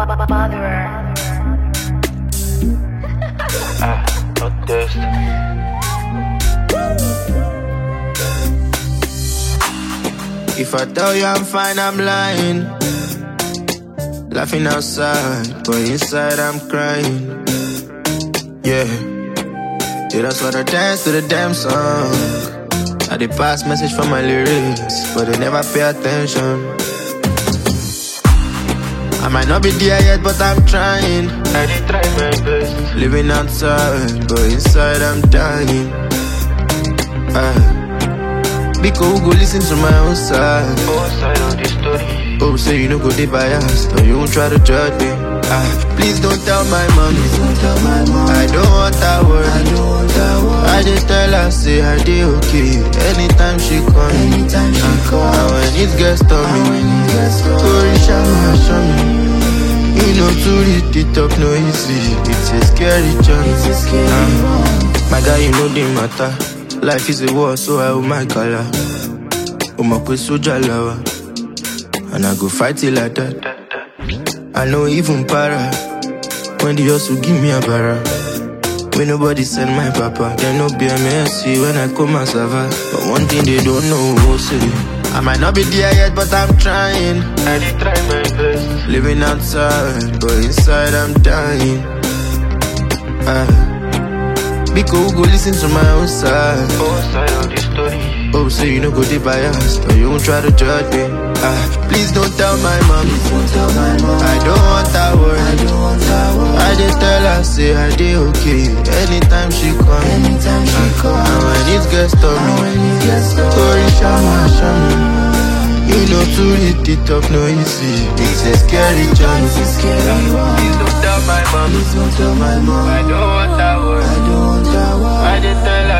Not this. If I tell you I'm fine, I'm lying. Laughing outside, but inside I'm crying. Yeah, that's what I dance to the damn song. I did pass message from my lyrics, but they never pay attention. I might not be there yet, but I'm trying. I did try my best. Living outside, but inside I'm dying. Because who go listen to my own side? Both side of the story. Oh, say you no go dey biased, or you won't try to judge me. Please don't tell my mommy. I don't want that word. I just tell her, say I dey okay. Anytime she call me. And when it gets to me, Corey show me. You know to read the talk no easy. It's a scary journey. My guy, you know the matter. Life is a war, so I hold my color. My soldier lover, and I go fight it like that. I know even para when the hustle give me a barra. When nobody send my papa, there no BMSC when I come and survive. But one thing they don't know, who say I might not be there yet, but I'm trying. I did try my best. Living outside, but inside I'm dying. Because who go listen to my own side? Both side of the story. Oh, say you no go dey biased, or you won't try to judge me. Please don't tell my mommy. I don't want that word. I just tell her, say I dey okay. Anytime she call me. And when it gets to me, Corey show me. You know to read the talk no easy. It's a scary journey. Please don't tell my mom. I don't want that word. I just tell her.